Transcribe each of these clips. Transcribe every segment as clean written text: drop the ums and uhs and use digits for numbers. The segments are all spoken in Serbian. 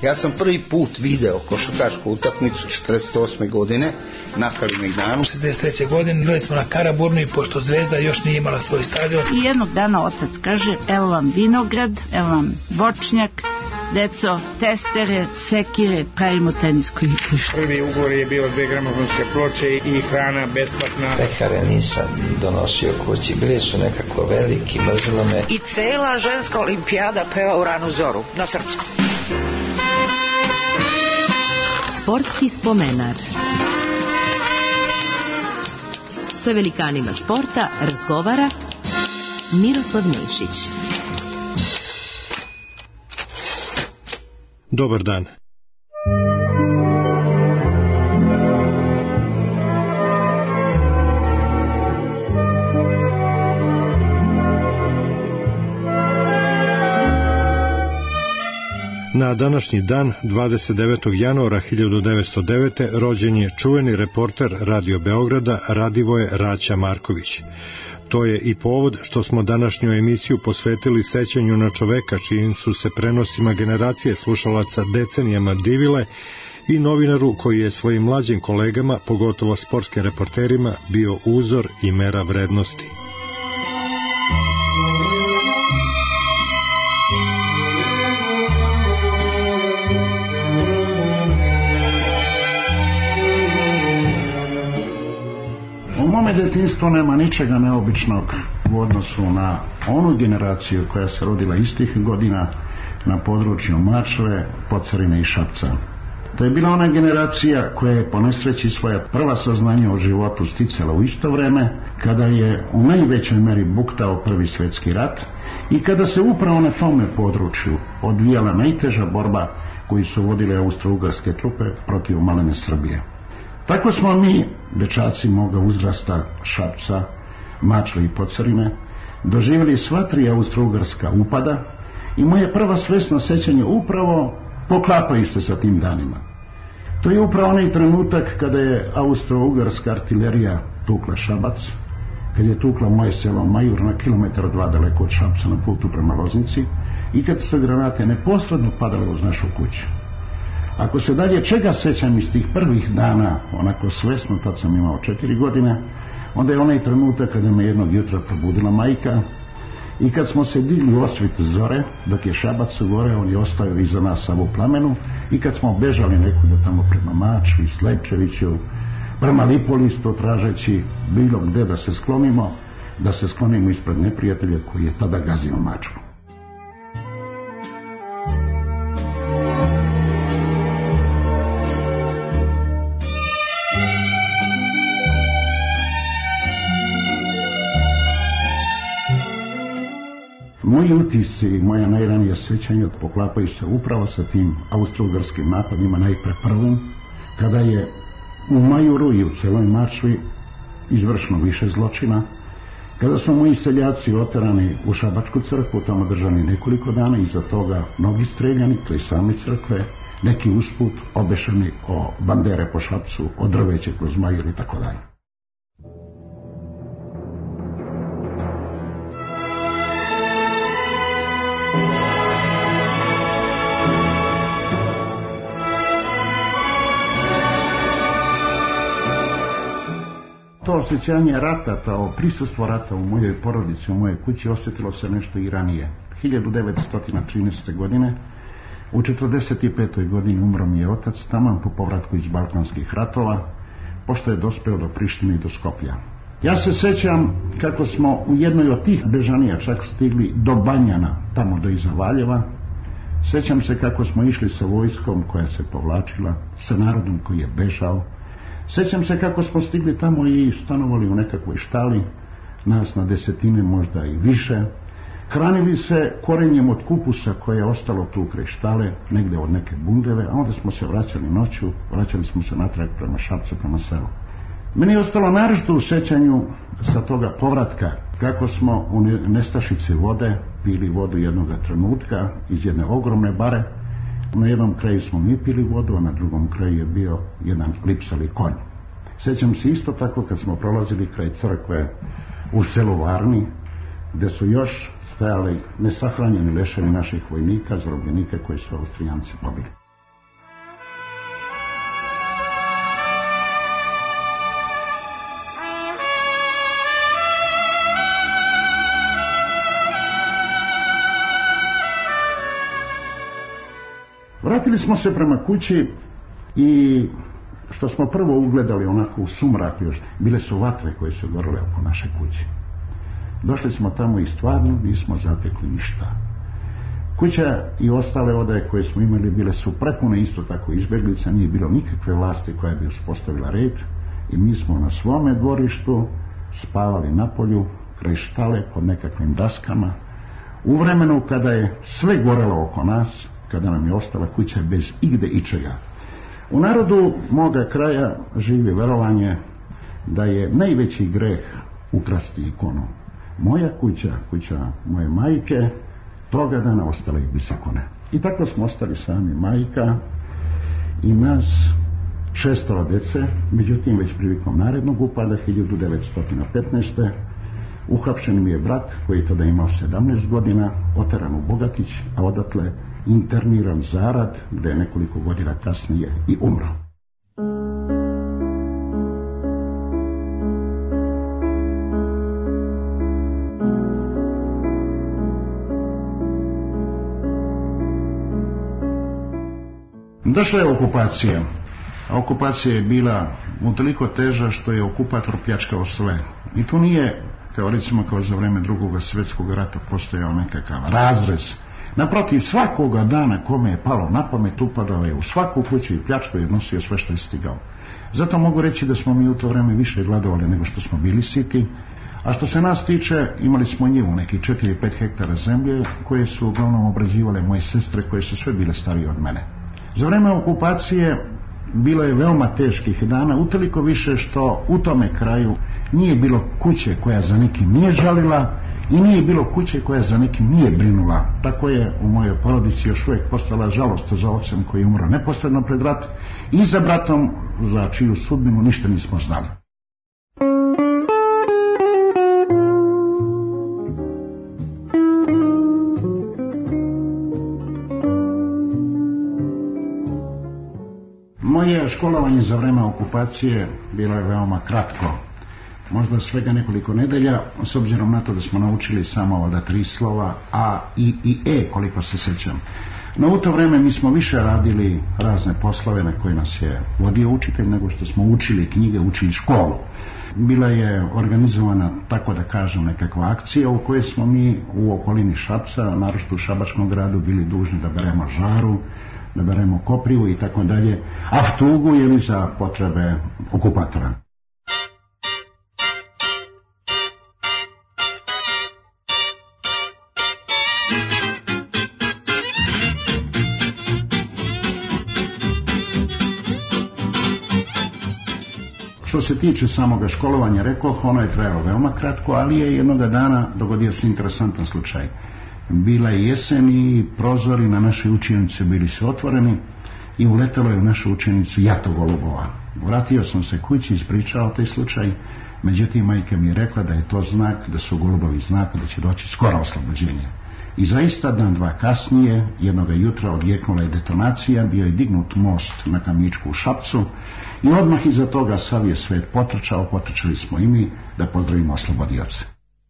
Ja sam prvi put video košarkašku utakmicu 48. godine na Kalemegdanu. 63. godine igrali smo na Karaburnu i pošto Zvezda još nije imala svoj stadion. I jednog dana otac kaže, evo vam vinograd, evo vam voćnjak, deco, testere, sekire, pravimo tenisko igrište. Prvi ugovor je bio 2 gramofonske ploče i hrana besplatna. Pekare nisam donosio kući, bili su nekako veliki, mrzilo me. I cela ženska olimpijada peva u ranu zoru, na srpskom. Sportski spomenar. Sa velikanima sporta razgovara Miroslav Nešić. Dobar dan. Na današnji dan, 29. januara 1909. rođen je čuveni reporter Radio Beograda Radivoje Raća Marković. To je i povod što smo današnju emisiju posvetili sećanju na čoveka čijim su se prenosima generacije slušalaca decenijama divile i novinaru koji je svojim mlađim kolegama, pogotovo sportskim reporterima, bio uzor i mera vrednosti. U mome djetinjstvu nema ničega neobičnog u odnosu na onu generaciju koja se rodila istih godina na području Mačve, Pocerine i Šapca. To je bila ona generacija koja je po nesreći svoja prva saznanja o životu sticala u isto vreme, kada je u najvećoj meri buktao Prvi svjetski rat i kada se upravo na tome području odvijala najteža borba koju su vodile austro-ugarske trupe protiv malene Srbije. Tako smo mi, dečaci moga uzrasta Šapca, Mačve i Pocerine, doživjeli sva 3 austro-ugarska upada i moje prva svesno sećanje upravo poklapaju se sa tim danima. To je upravo onaj trenutak kada je austro-ugarska artilerija tukla Šabac, kad je tukla moje selo Majur na 1,2 kilometra daleko od Šapca na putu prema Loznici i kad su granate neposredno padale uz našu kuću. Ako se dalje čega sećam iz tih prvih dana, onako svesno, tad sam imao 4 godine, onda je onaj trenutak kada me jednog jutra probudila majka i kad smo se digli u osvit zore, dok je Šabac gore, on je ostao iza nas sav u plamenu i kad smo bežali nekuda tamo prema Mačvi, Slepčeviću, prema Lipolistu, tražeći bilo gde da se sklonimo ispred neprijatelja koji je tada gazio Mačvu. Moji utisci i moja najranija sjećanja poklapaju se upravo sa tim austro-ugarskim napadima, najpre prvom, kada je u Majuru i u celoj Mačvi izvršeno više zločina, kada su moji seljaci oterani u Šabačku crkvu, tamo držani nekoliko dana, iza toga mnogi streljani, to je same crkve, neki usput obešeni o bandere po Šapcu, o drveće kroz Majur i tako dalje. To osjećanje rata, to prisustvo rata u mojoj porodici, u mojoj kući osjetilo se nešto i ranije. 1913. godine, u 45. godini umro mi je otac, taman po povratku iz Balkanskih ratova, pošto je dospeo do Prištine i do Skoplja. Ja se sjećam kako smo u jednoj od tih bežanija čak stigli do Banjana, tamo do iza Valjeva. Sjećam se kako smo išli sa vojskom koja se povlačila, sa narodom koji je bežao. Sjećam se kako smo stigli tamo i stanovali u nekakvoj štali, nas na desetine, možda i više. Hranili se korenjem od kupusa koje je ostalo tu kraj štale, negdje od neke bundeve, a onda smo se vraćali noću, vraćali smo se natrag prema Šapcu, prema selu. Meni je ostalo naročito u sjećanju sa toga povratka, kako smo u nestašici vode pili vodu jednoga trenutka iz jedne ogromne bare. Na jednom kraju smo mi pili vodu, a na drugom kraju je bio jedan klipsali konj. Sjećam se isto tako kad smo prolazili kraj crkve u selu Varni, gdje su još stajali nesahranjeni leševi naših vojnika, zarobljenika koji su Austrijanci pobili. Vratili smo se prema kući i što smo prvo ugledali onako u sumrak još, bile su vatre koje su gorele oko naše kuće. Došli smo tamo i stvarno nismo zatekli ništa. Kuća i ostale odaje koje smo imali bile su prepune isto tako izbjeglica, nije bilo nikakve vlasti koja bi uspostavila red i mi smo na svome dvorištu spavali na polju, kraj štale pod nekakvim daskama. U vremenu kada je sve gorelo oko nas, kada nam je ostala kuća bez igde ičega. U narodu moga kraja živi verovanje da je najveći greh ukrasti ikonu. Moja kuća, kuća moje majke, toga dana ostale i bez ikone. I tako smo ostali sami, majka i nas 6 dece, međutim već prilikom narednog upada 1915. uhapšen mi je brat koji je tada imao 17 godina, oteran u Bogatić, a odatle interniran Zarad, gde je nekoliko godina kasnije i umro. Došla je okupacija. A okupacija je bila utoliko teža što je okupator pljačkao sve. I tu nije, kao recimo kao za vreme Drugog svjetskog rata, postojao nekakav razrez. Naprotiv, svakoga dana kome je palo na pamet upadao je u svaku kuću i pljačkao i odnosio sve što je stigao. Zato mogu reći da smo mi u to vreme više gladovali nego što smo bili siti. A što se nas tiče, imali smo njivu, nekih 4-5 hektara zemlje koje su uglavnom obrađivale moje sestre koje su sve bile starije od mene. Za vreme okupacije bilo je veoma teških dana, utoliko više što u tome kraju nije bilo kuće koja za nekim nije žalila i nije bilo kuće koja za nekim nije brinula. Tako je u mojoj porodici još uvijek postala žalost za ocem koji je umro neposredno pred rat i za bratom za čiju sudbinu ništa nismo znali. Moje školovanje za vreme okupacije bilo je veoma kratko, možda svega nekoliko nedelja, s obzirom na to da smo naučili samo ova 3 slova A, I i E, koliko se sjećam. No u to vreme mi smo više radili razne poslove na koje nas je vodio učitelj nego što smo učili knjige, učili školu. Bila je organizovana, tako da kažem, nekakva akcija u kojoj smo mi u okolini Šapca, naročito u Šabačkom gradu, bili dužni da beremo žaru, da beremo koprivu i tako dalje, aftugu ili za potrebe okupatora. Što se tiče samoga školovanja, rekoh, ono je trajalo veoma kratko, ali je jednoga dana dogodio se interesantan slučaj. Bila je jesen i prozori na naše učenice bili su otvoreni i uletelo je u našu učenicu jato golubova. Vratio sam se kući, ispričao taj slučaj, međutim majka mi je rekla da je to znak, da su golubovi znak, da će doći skoro oslobođenje. I zaista dan dva kasnije, jednoga jutra odjeknula je detonacija, bio je dignut most na Kamičku u Šapcu i odmah iza toga sav je svet potrčao, potrčali smo i mi da pozdravimo oslobodioce.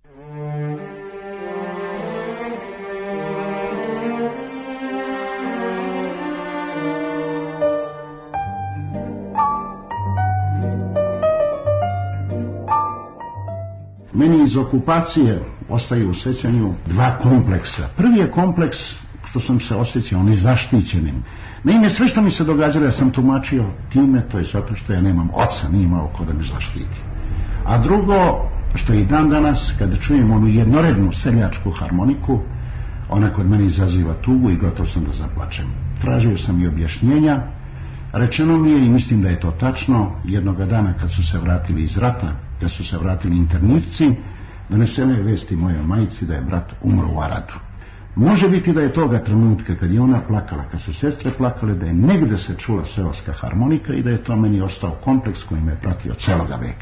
Meni iz okupacije ostaju u sjećanju 2 kompleksa. Prvi je kompleks što sam se osjećao nezaštićenim. Naime, sve što mi se događalo ja sam tumačio time, to je zato što ja nemam oca, nije imao ko da me zaštiti. A drugo, što i dan danas, kada čujem onu jednorednu seljačku harmoniku, ona kod mene izaziva tugu i gotov sam da zaplačem. Tražio sam i objašnjenja, rečeno mi je i mislim da je to tačno, jednoga dana kad su se vratili iz rata, kad su se vratili internirci, donesene je vesti mojoj majci da je brat umro u Aradu. Može biti da je toga trenutka kad je ona plakala, kad su sestre plakale, da je negde se čula seoska harmonika i da je to meni ostao kompleks koji me je pratio celoga veka.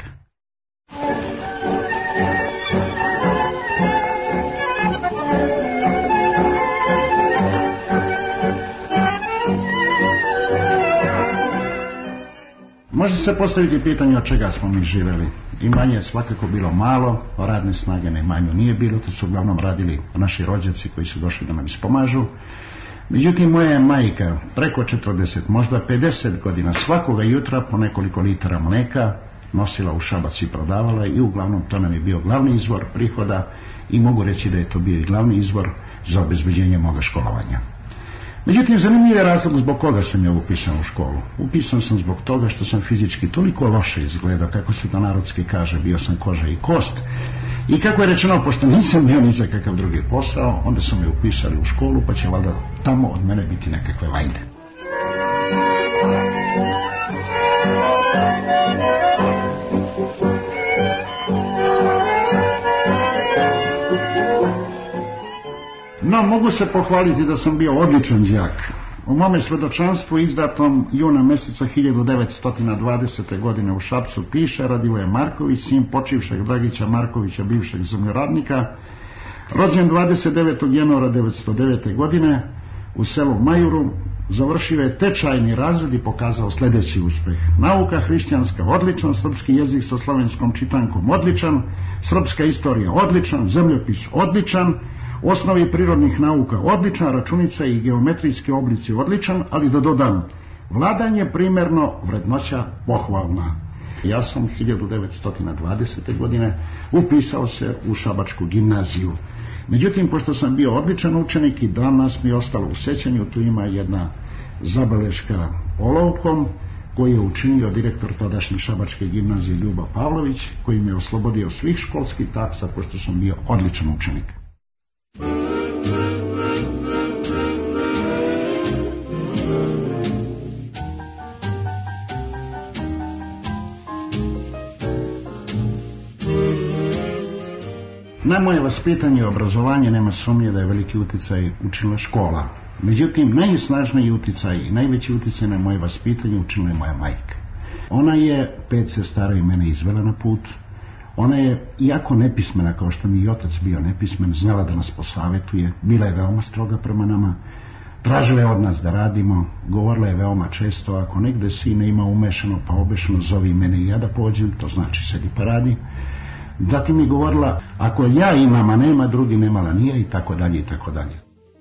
Može se postaviti pitanje od čega smo mi živjeli. Imanje je svakako bilo malo, radne snage na imanju nije bilo, to su uglavnom radili naši rođaci koji su došli da nam ispomažu. Međutim, moja je majka preko 40, možda 50 godina svakoga jutra po nekoliko litara mlijeka nosila u Šabac i prodavala i uglavnom to nam je bio glavni izvor prihoda i mogu reći da je to bio i glavni izvor za obezbeđenje moga školovanja. Međutim, zanimljiv je razlog zbog koga sam ja upisan u školu. Upisan sam zbog toga što sam fizički toliko loše izgledao, kako se to narodski kaže, bio sam koža i kost. I kako je rečeno, pošto nisam bio ni za kakav drugi posao, onda su me upisali u školu, pa će valjda tamo od mene biti nekakve vajde. No, mogu se pohvaliti da sam bio odličan đak. U mome svedočanstvu izdatom juna mjeseca 1920. godine u Šapcu piše Radivoje Marković, sin počivšeg Dragića Markovića, bivšeg zemljoradnika, rođen 29. januara 1909. godine u selu Majuru, završio je tečajni razred i pokazao sljedeći uspjeh. Nauka hrišćanska odličan, srpski jezik sa slovenskom čitankom odličan, srpska istorija odličan, zemljopis odličan, osnovi prirodnih nauka odličan, računica i geometrijski oblici odličan, ali da dodam, vladanje primerno, vrednoća pohvalna. Ja sam 1920. godine upisao se u Šabačku gimnaziju. Međutim, pošto sam bio odličan učenik i danas mi je ostalo u sećanju, tu ima jedna zabeleška olovkom koji je učinio direktor tadašnje Šabačke gimnazije Ljubo Pavlović, koji me oslobodio svih školskih taksa pošto sam bio odličan učenik. Na moje vaspitanje i obrazovanje nema sumnje da je veliki utjecaj učinila škola. Međutim, najsnažniji utjecaj i najveći utjecaj na moje vaspitanje učinila je moja majka. Ona je 5 sestara i mene izvela na put. Ona je, iako nepismena, kao što mi i otac bio nepismen, znala da nas posavjetuje, bila je veoma stroga prema nama, tražila je od nas da radimo, govorila je veoma često, ako negde sine ima umešano pa obešano, zovi mene i ja da pođem, to znači sedi pa radi. Zatim mi govorila, ako ja imam, a nema drugi, nemala nije, i tako dalje, i tako dalje.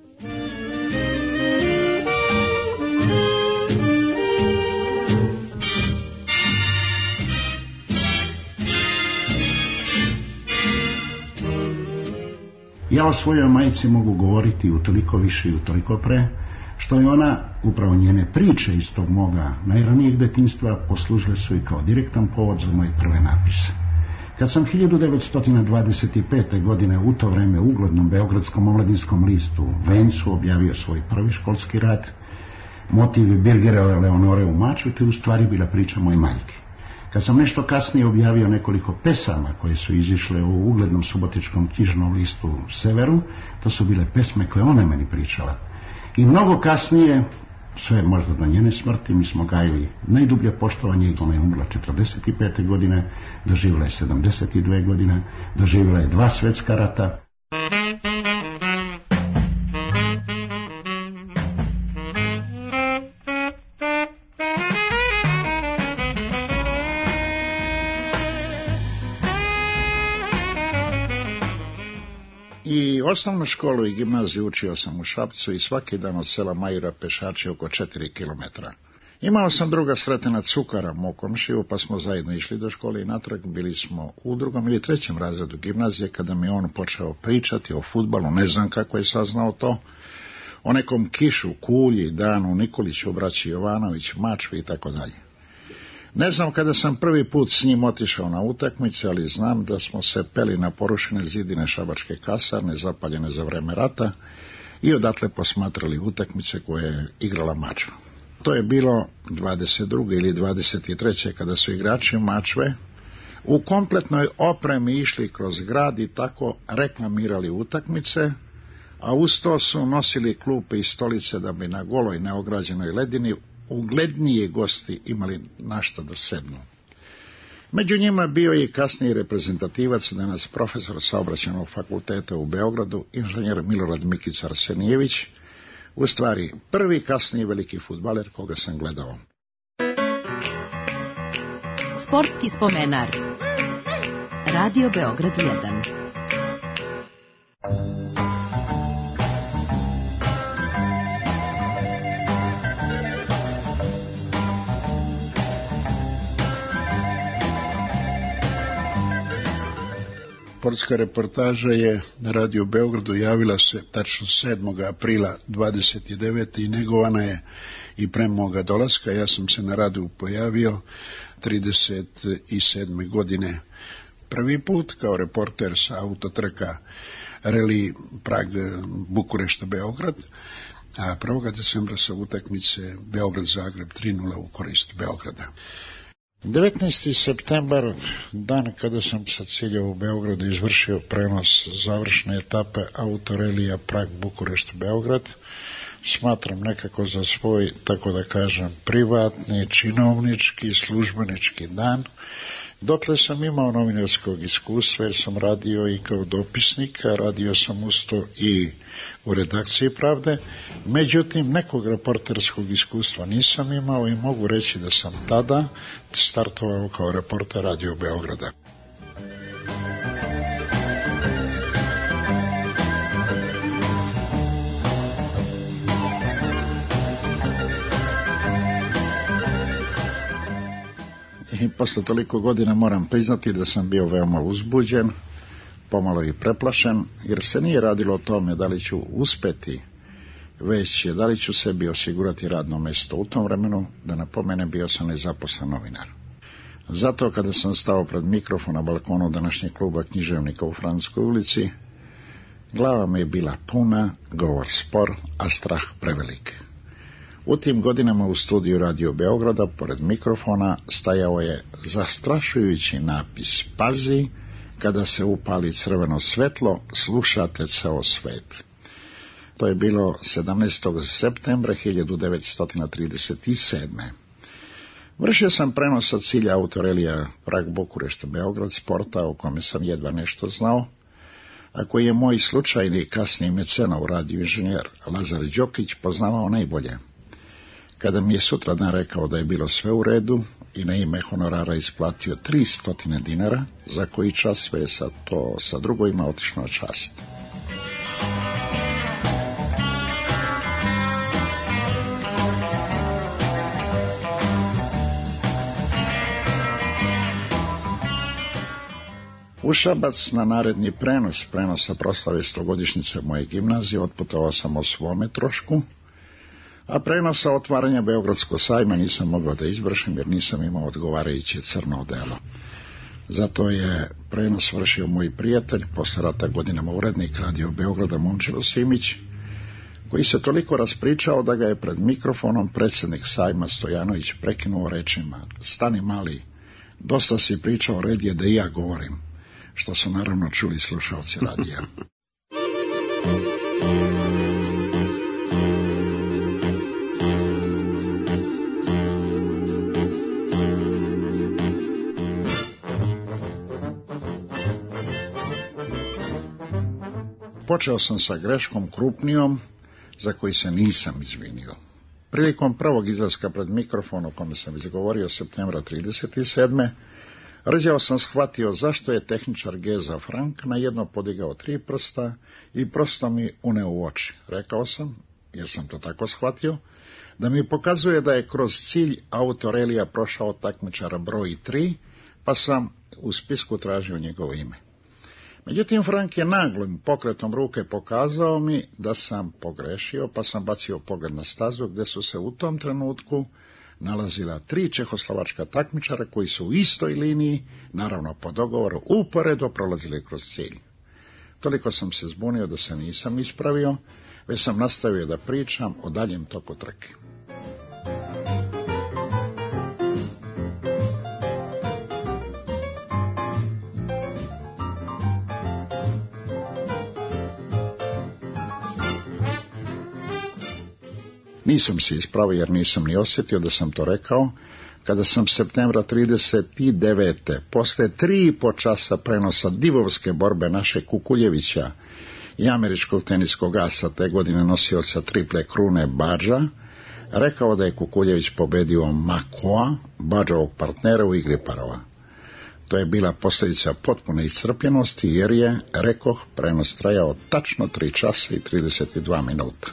Ja o svojoj majci mogu govoriti utoliko više i utoliko pre, što je ona, upravo njene priče iz tog moga najranijeg detinjstva, poslužile su i kao direktan povod za moje prve napise. Kad sam 1925. godine u to vreme u uglednom beogradskom omladinskom listu Vencu objavio svoj prvi školski rad, motiv Birgerove Leonore u Mačvi, to je u stvari bila priča moje majke. Kad sam nešto kasnije objavio nekoliko pesama koje su izišle u uglednom subotičkom knjižnom listu Severu, to su bile pesme koje ona meni pričala. I mnogo kasnije, sve možda do njene smrti, mi smo gajili najdublje poštovanje i ona je umrla 45. godine, doživjela je 72 godine, doživjela je 2 svjetska rata. I osnovnu školu i gimnaziju učio sam u Šapcu i svaki dan od sela Majura pešačio oko 4 kilometra. Imao sam druga Sretena Cukara, moj komšiju, pa smo zajedno išli do škole i natrag. Bili smo u 2. ili 3. razredu gimnazije kada mi on počeo pričati o fudbalu, ne znam kako je saznao to, o nekom Kišu, Kulji, Danu, Nikoliću, braći Jovanović, Mačvi i tako dalje. Ne znam kada sam prvi put s njim otišao na utakmice, ali znam da smo se peli na porušene zidine Šabačke kasarne, zapaljene za vreme rata, i odatle posmatrali utakmice koje je igrala Mačva. To je bilo 22. ili 23. kada su igrači Mačve u kompletnoj opremi išli kroz grad i tako reklamirali utakmice, a uz to su nosili klupe i stolice da bi na goloj neograđenoj ledini ugledniji gosti imali našta da sednu. Među njima bio je i kasniji reprezentativac, danas profesor Saobraćajnog fakulteta u Beogradu, inženjer Milorad Mikić Arsenijević, u stvari prvi kasniji veliki fudbaler koga sam gledao. Sportski spomenar. Radio Beograd 1. sportska reportaža je na Radio Beogradu javila se tačno 7. aprila 29. i negovana je i pre moga dolaska. Ja sam se na radiju pojavio 37. godine. Prvi put kao reporter sa autotrka Reli Prag Bukurešta Beograd, a 1. decembra sa utakmice Beograd-Zagreb 3:0 u korist Beograda. 19. septembar, dan kada sam sa cilja u Beogradu izvršio prenos završne etape autorelija Prag Bukurešt Beograd, smatram nekako za svoj, tako da kažem, privatni, činovnički, službenički dan. Dotle sam imao novinarskog iskustva jer sam radio i kao dopisnik, a radio sam usto i u redakciji Pravde. Međutim, nekog reporterskog iskustva nisam imao i mogu reći da sam tada startovao kao reporter Radio Beograda. I posle toliko godina moram priznati da sam bio veoma uzbuđen, pomalo i preplašen, jer se nije radilo o tome da li ću uspeti, već da li ću sebi osigurati radno mesto. U tom vremenu, da napomenem, bio sam nezaposlen novinar. Zato kada sam stao pred mikrofon na balkonu današnjeg kluba književnika u Francuskoj ulici, glava mi je bila puna, govor spor, a strah prevelik. U tim godinama u studiju Radio Beograda, pored mikrofona, stajao je zastrašujući napis: pazi, kada se upali crveno svetlo, slušate ceo svet. To je bilo 17. septembra 1937. Vršio sam prenos sa cilja autorelija Prag Bukurešt Beograd, sporta o kome sam jedva nešto znao, a koji je moj slučajni kasniji mecenov radio inženjer Lazar Đokić poznavao najbolje. Kada mi je sutradan rekao da je bilo sve u redu i na ime honorara isplatio 300 dinara, za koji čas sve je sa drugovima otišlo na čast. U Šabac na naredni prenosa proslave 100-godišnjice moje gimnazije otputovao sam o svome trošku, a prenosa otvaranja Beogradskog sajma nisam mogao da izvršim jer nisam imao odgovarajuće crno odelo. Zato je prenos vršio moj prijatelj, posle rata godinama urednik Radio Beograda Momčilo Simić, koji se toliko raspričao da ga je pred mikrofonom predsjednik sajma Stojanović prekinuo rečima: stani mali, dosta si pričao, red je da i ja govorim, što su naravno čuli slušalci radija. Počeo sam sa greškom krupnijom, za koji se nisam izvinio. Prilikom prvog izlaska pred mikrofon o kome sam izgovorio septembra 37. Rđao sam shvatio zašto je tehničar Geza Frank na jedno podigao 3 prsta i prosto mi uneo u oči. Rekao sam, jer sam to tako shvatio, da mi pokazuje da je kroz cilj autorelija prošao takmičar broj 3, pa sam u spisku tražio njegovo ime. Međutim, Frank je naglim pokretom ruke pokazao mi da sam pogrešio, pa sam bacio pogled na stazu gdje su se u tom trenutku nalazila 3 čehoslovačka takmičara koji su u istoj liniji, naravno po dogovoru, uporedo prolazili kroz cilj. Toliko sam se zbunio da se nisam ispravio, već sam nastavio da pričam o daljem toku trke. Nisam se ispravio jer nisam ni osjetio da sam to rekao, kada sam septembra 39. posle 3,5 časa prenosa divovske borbe naše Kukuljevića i američkog teniskog asa, te godine nosioca triple krune Badža, rekao da je Kukuljević pobedio Makoa, Badžovog partnera u igri parova. To je bila posljedica potpune iscrpljenosti jer je, rekoh, prenos trajao tačno 3 časa i 32 minuta.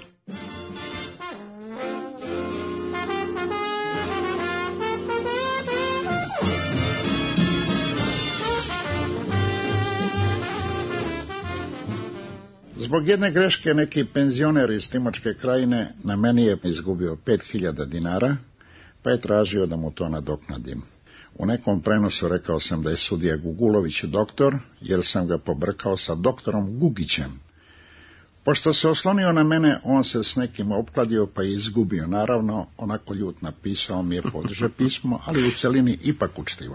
Zbog jedne greške neki penzioner iz Timočke krajine na meni je izgubio 5000 dinara, pa je tražio da mu to nadoknadim. U nekom prenosu rekao sam da je sudija Gugulović doktor, jer sam ga pobrkao sa doktorom Gugićem. Pošto se oslonio na mene, on se s nekim opkladio pa je izgubio. Naravno, onako ljut napisao mi je podiže pismo, ali u celini ipak učtivo.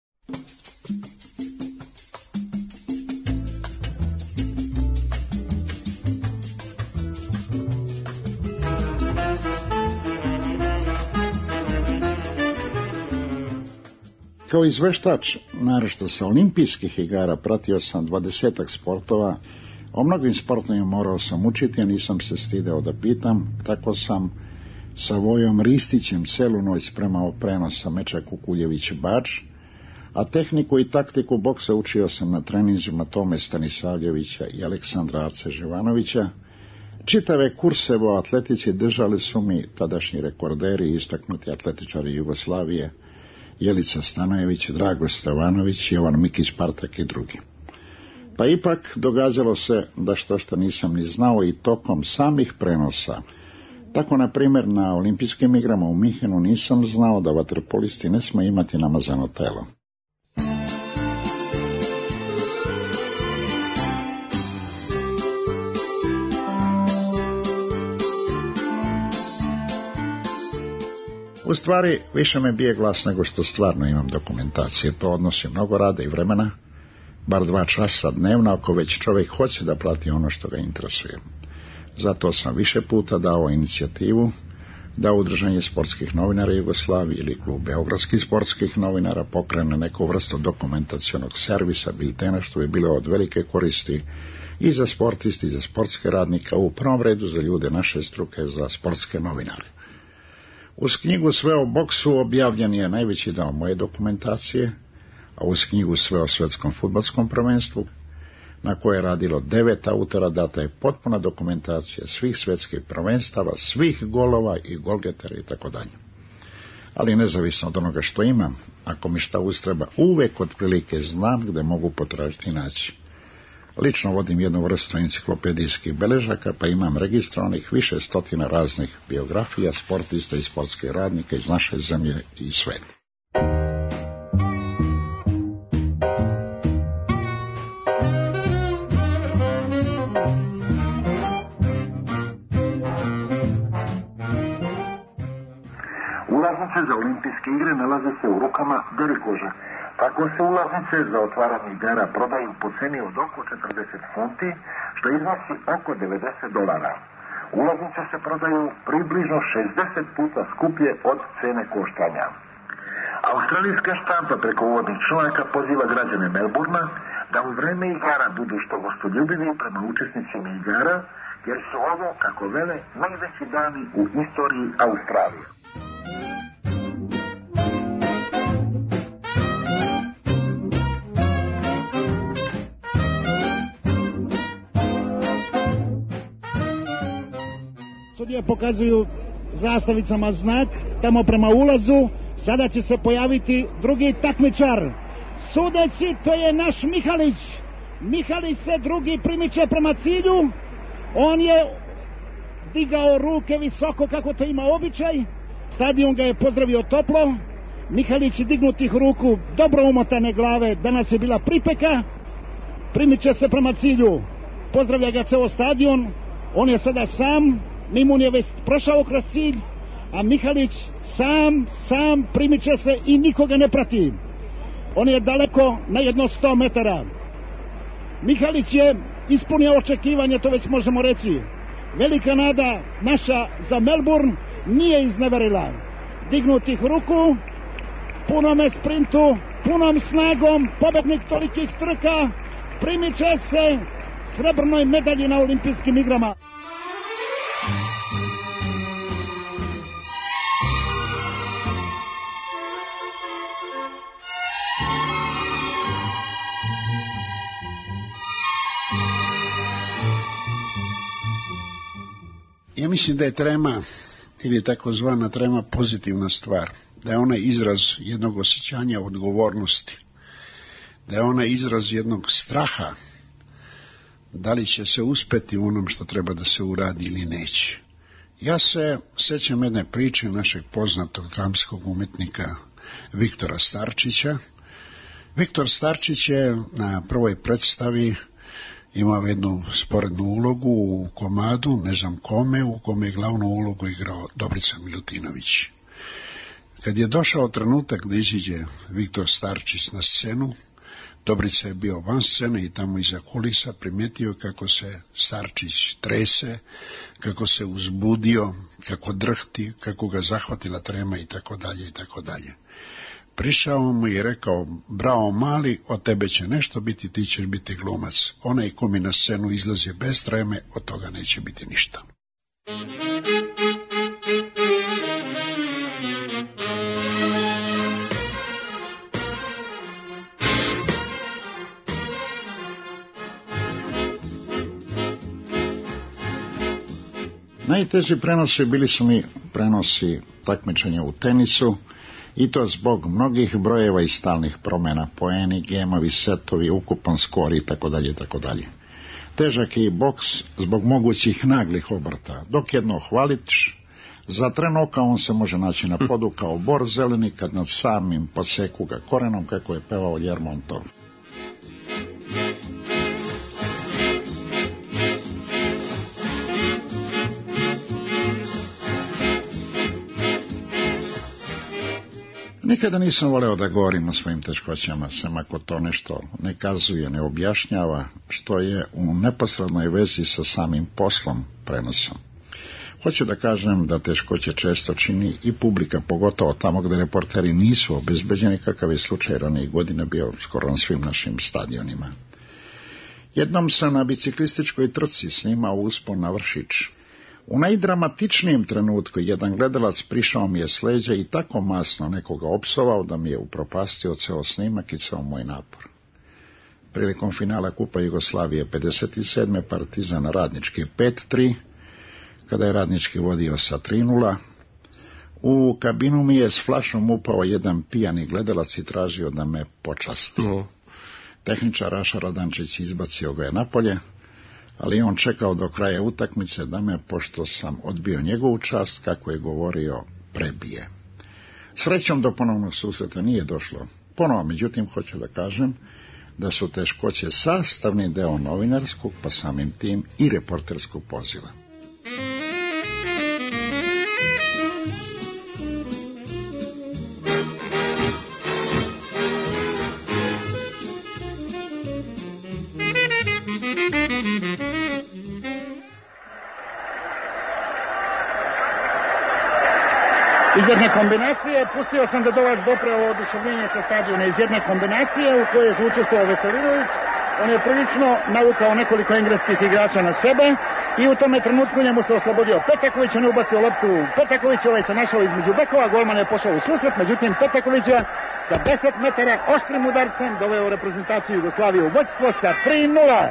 Kao izveštač, naročito sa olimpijskih igara, pratio sam 20 sportova. O mnogim sportovima morao sam učiti, a nisam se stideo da pitam. Tako sam sa Vojom Ristićem celu noć spremao prenos sa meča Kukuljević-Bač, a tehniku i taktiku boksa učio sam na treninzima Tome Stanisavljevića i Aleksandra Ace Živanovića. Čitave kurseve o atletici držali su mi tadašnji rekorderi i istaknuti atletičari Jugoslavije, Jelica Stanojević, Drago Stevanović, Jovan Mikić Partak i drugi. Pa ipak događalo se da što nisam ni znao i tokom samih prenosa. Tako, na primjer, na olimpijskim igrama u Minhenu nisam znao da vaterpolisti ne smiju imati namazano telo. U stvari, više me bije glas nego što stvarno imam dokumentacije. To odnosi mnogo rada i vremena, bar 2 časa dnevno, ako već čovjek hoće da prati ono što ga interesuje. Zato sam više puta dao inicijativu da Udruženje sportskih novinara Jugoslavije ili Klub beogradskih sportskih novinara pokrene neku vrstu dokumentacionog servisa, biltena, što je bilo od velike koristi i za sportisti, i za sportske radnike, u prvom redu za ljude naše struke, za sportske novinare. Uz knjigu Sve o boksu objavljen je najveći deo moje dokumentacije, a uz knjigu Sve o svjetskom fudbalskom prvenstvu, na koje je radilo 9 autora, data je potpuna dokumentacija svih svjetskih prvenstava, svih golova i golgetera i tako dalje. Ali nezavisno od onoga što imam, ako mi šta ustreba, uvek otprilike znam gde mogu potražiti i naći. Lično vodim jednu vrstu enciklopedijskih beležaka, pa imam registrovanih više stotina raznih biografija, sportista i sportskih radnika iz naše zemlje i sveta. Ulaznice za olimpijske igre nalaze se u rukama Derikoža. Tako se ulaznice za otvaranje igara prodaju po ceni od oko 40 funti, što iznosi oko $90. Ulaznice se prodaju približno 60 puta skuplje od cene koštanja. Australijska štampa preko uvodnih članaka poziva građane Melbourna da u vreme igara budu što gostoljubivi prema učesnicima igara, jer su ovo, kako vele, najveći dani u istoriji Australije. Sudije pokazuju zastavicama znak tamo prema ulazu. Sada će se pojaviti drugi takmičar. Sudeći, to je naš Mihalić. Mihalić se drugi primiče prema cilju. On je digao ruke visoko kako to ima običaj. Stadion ga je pozdravio toplo. Mihalić dignutih ruku, dobro umotane glave, danas je bila pripeka. Primiče se prema cilju. Pozdravlja ga ceo stadion. On je sada sam. Mimun je već prošao kroz cilj, a Mihalić sam primiče se i nikoga ne prati. On je daleko na jedno 100 metara. Mihalić je ispunio očekivanje, to već možemo reći. Velika nada naša za Melbourne nije izneverila. Dignutih ruku, punome sprintu, punom snagom, pobednik tolikih trka, primiče se srebrnoj medalji na olimpijskim igrama. Ja mislim da je trema, ili takozvana trema, pozitivna stvar. Da je ona izraz jednog osjećanja odgovornosti. Da je ona izraz jednog straha. da li će se uspeti u onom što treba da se uradi ili neće. Ja se sjećam jedne priče našeg poznatog dramskog umetnika Viktora Starčića. Viktor Starčić je na prvoj predstavi imao jednu sporednu ulogu u komadu, ne znam kome, u kome je glavnu ulogu igrao Dobrica Milutinović. Kad je došao trenutak da iziđe Viktor Starčić na scenu, Dobrica je bio van scene i tamo iza kulisa primijetio kako se Starčić trese, kako se uzbudio, kako drhti, kako ga zahvatila trema i tako dalje i tako dalje. Prišao mu i rekao: bravo mali, od tebe će nešto biti, ti ćeš biti glumac. Onaj ko mi na scenu izlazi bez treme, od toga neće biti ništa. Najteži prenosi bili su mi prenosi takmičenja u tenisu, i to zbog mnogih brojeva i stalnih promjena, poeni, gemovi, setovi, ukupan skor i tako dalje, tako dalje. Težak je i boks zbog mogućih naglih obrta. Dok jedno hvališ, za tren oka on se može naći na podu kao bor zeleni, kad nad samim poseku ga korenom, kako je pevao Ljermontov. Nikada nisam voleo da govorim o svojim teškoćama, sem ako to nešto ne kazuje, ne objašnjava, što je u neposrednoj vezi sa samim poslom prenosom. Hoću da kažem da teškoće često čini i publika, pogotovo tamo gdje reporteri nisu obezbeđeni, kakav je slučaj ranijih godina bio skoro na svim našim stadionima. Jednom sam na biciklističkoj trci snimao uspon na Vršić. U najdramatičnijem trenutku jedan gledalac prišao mi je s leđa i tako masno nekoga opsovao da mi je upropastio ceo snimak i ceo moj napor. Prilikom finala Kupa Jugoslavije 57. Partizan Radnički 5-3, kada je Radnički vodio sa 3-0, u kabinu mi je s flašom upao jedan pijani gledalac i tražio da me počasti. Tehničar Raša Radančić izbacio ga je napolje, ali on čekao do kraja utakmice da me, pošto sam odbio njegovu čast, kako je govorio, prebije. Srećom do ponovnog susreta nije došlo. Ponovo, međutim, hoću da kažem da su teškoće sastavni deo novinarskog, pa samim tim i reporterskog poziva. Iz jedne kombinacije pustio sam da dolazi dopravo oduševljenje sa stadiona. Iz jedne kombinacije u kojoj je učestvovao Veselinović, on je prilično navukao nekoliko engleskih igrača na sebe i u tome trenutku njemu se oslobodio Petaković, on je ubacio loptu Petaković, ovaj se našao između bekova, golman je pošao u susret, međutim Petakovića sa 10 metara oštrim udarcem doveo reprezentaciju Jugoslavije u vodstvo sa 3-0.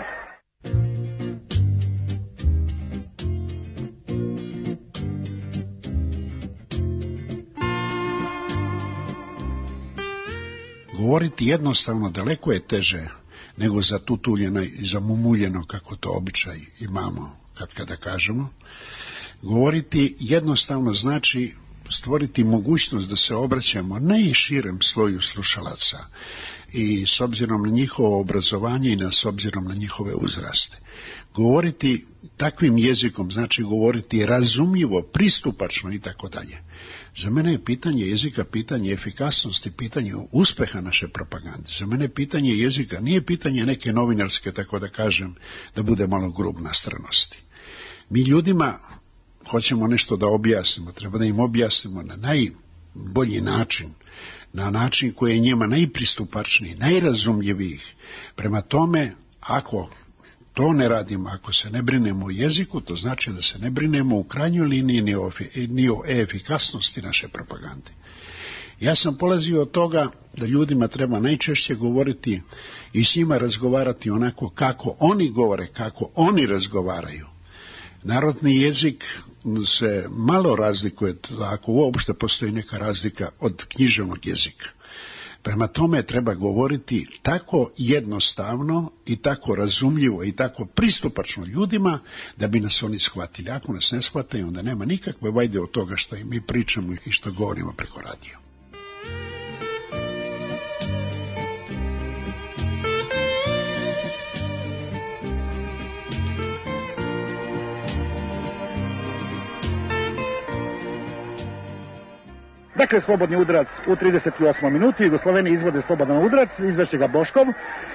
Govoriti jednostavno daleko je teže nego zatutuljeno i zamumuljeno, kako to običaj imamo kada kažemo. Govoriti jednostavno znači stvoriti mogućnost da se obraćamo najširem sloju slušalaca i s obzirom na njihovo obrazovanje i s obzirom na njihove uzraste. Govoriti takvim jezikom znači govoriti razumljivo, pristupačno i tako dalje. Za mene je pitanje jezika pitanje efikasnosti, pitanje uspeha naše propagande. Za mene pitanje jezika nije pitanje neke novinarske, tako da kažem, da bude malo grub nastranosti. Mi ljudima hoćemo nešto da objasnimo, treba da im objasnimo na najbolji način, na način koji je njima najpristupačniji, najrazumljiviji. Prema tome, ako to ne radimo, ako se ne brinemo o jeziku, to znači da se ne brinemo u krajnjoj liniji ni o efikasnosti naše propagande. Ja sam polazio od toga da ljudima treba najčešće govoriti i s njima razgovarati onako kako oni govore, kako oni razgovaraju. Narodni jezik se malo razlikuje, ako uopšte postoji neka razlika, od književnog jezika. Prema tome treba govoriti tako jednostavno i tako razumljivo i tako pristupačno ljudima da bi nas oni shvatili. Ako nas ne shvataju, onda nema nikakve vajde od toga što im mi pričamo i što govorimo preko radija. Dakle, slobodni udarac u 38. minuti. Jugosloveni izvode slobodan udarac, izvešće ga Boškov.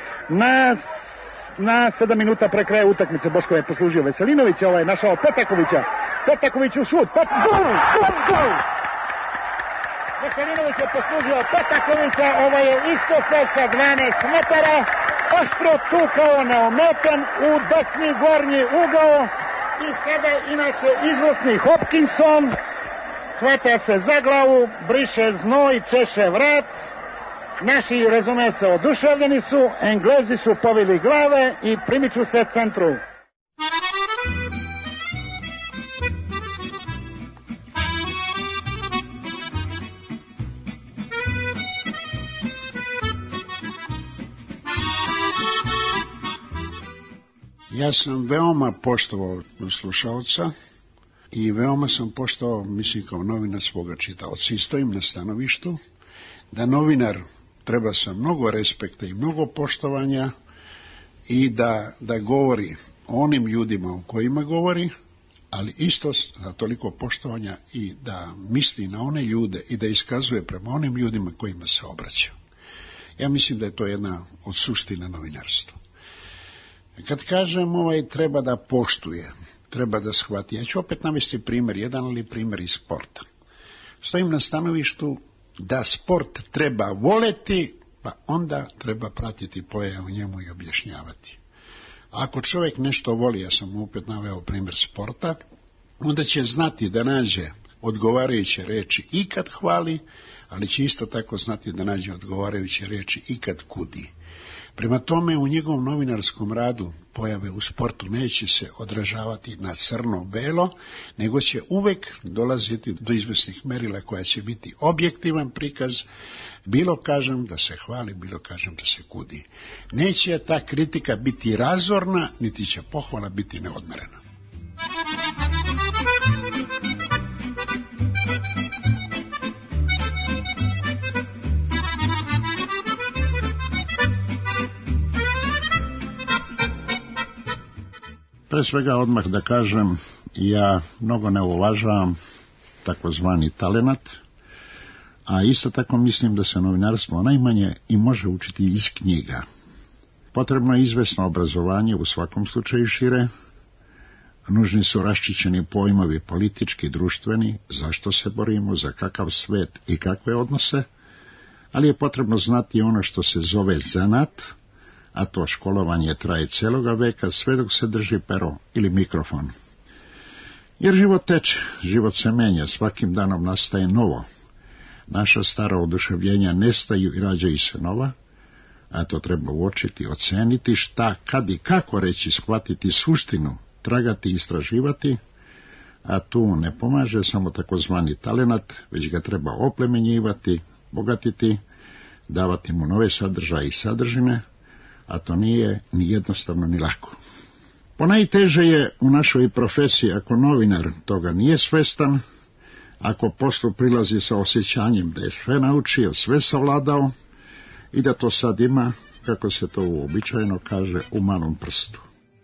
Na 7 minuta pre kraja utakmice Boškov je poslužio Veselinovića, ovaj je našao Petakovića. Petaković u šut, gol! Veselinović je poslužio Petakovića, ovaj je isto sve sa 12 metara, oštro tukao neometan u desni gornji ugao i sada inače izvrsni Hopkinson. Hvata se za glavu, briše znoj, češe vrat. Naši, razume se, oduševljeni su, Englezi su povili glave i primiču se centru. Ja sam veoma poštovao slušalca i veoma sam poštovao, mislim, kao novinar svoga čitaoca. I stojim na stanovištu da novinar treba sa mnogo respekta i mnogo poštovanja i da govori o onim ljudima o kojima govori, ali isto sa toliko poštovanja i da misli na one ljude i da iskazuje prema onim ljudima kojima se obraća. Ja mislim da je to jedna od suština novinarstva. Kad kažem treba da poštuje, treba da shvati. Ja ću opet navesti primjer, jedan ali primjer iz sporta. Stojim na stanovištu da sport treba voleti, pa onda treba pratiti pojavu njemu i objašnjavati. Ako čovjek nešto voli, ja sam opet naveo primjer sporta, onda će znati da nađe odgovarajuće reči i kad hvali, ali će isto tako znati da nađe odgovarajuće reči i kad kudi. Prema tome, u njegovom novinarskom radu pojave u sportu neće se odražavati na crno-belo, nego će uvek dolaziti do izvesnih merila koja će biti objektivan prikaz, bilo kažem da se hvali, bilo kažem da se kudi. Neće ta kritika biti razorna, niti će pohvala biti neodmerena. Pre svega odmah da kažem, ja mnogo ne uvažavam takozvani talenat, a isto tako mislim da se novinarstvo najmanje i može učiti iz knjiga. Potrebno je izvesno obrazovanje, u svakom slučaju šire, nužni su raščićeni pojmovi politički, društveni, zašto se borimo, za kakav svet i kakve odnose, ali je potrebno znati ono što se zove zanat, a to školovanje traje celoga veka sve dok se drži pero ili mikrofon. Jer život teče, život se menja, svakim danom nastaje novo. Naša stara oduševljenja nestaju i rađaju se nova, a to treba uočiti, oceniti šta, kad i kako reći, shvatiti suštinu, tragati i istraživati, a tu ne pomaže samo takozvani talenat, već ga treba oplemenjivati, bogatiti, davati mu nove sadržaje i sadržine, a to nije ni jednostavno ni lako. Ponajteže je u našoj profesiji ako novinar toga nije svestan, ako poslu prilazi sa osjećanjem da je sve naučio, sve savladao i da to sad ima, kako se to uobičajeno kaže, u malom prstu.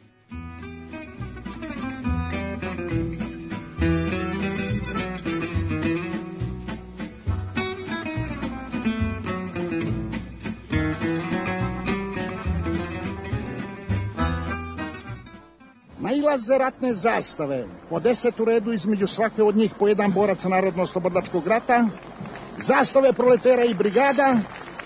Nailaze ratne zastave, po 10 u redu, između svake od njih po jedan borac Narodno-slobodlačkog rata, zastave proletera i brigada,